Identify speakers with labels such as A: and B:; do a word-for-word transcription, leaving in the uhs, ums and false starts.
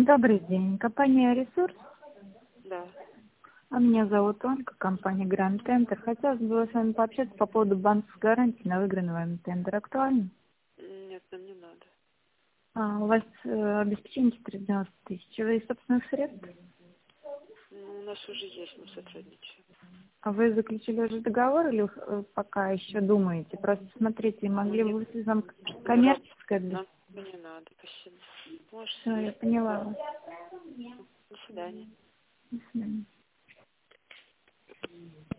A: Добрый день. Компания «Ресурс».
B: Да.
A: А меня зовут Ольга, компания «Гранд Тендер». Хотелось бы с вами пообщаться по поводу банковской гарантии на выигранный вами тендер. Актуально?
B: Нет, нам не надо.
A: А, у вас э, обеспечение четыреста девяносто тысяч. Вы из собственных средств?
B: Ну, у нас уже есть, мы сотрудничаем.
A: А вы заключили уже договор или э, пока еще думаете? Просто смотрите, могли бы вы нам
B: Мы раб...
A: коммерческое...
B: Нам не надо, спасибо. Можешь
A: Все, я поняла вас.
B: До свидания.
A: До свидания.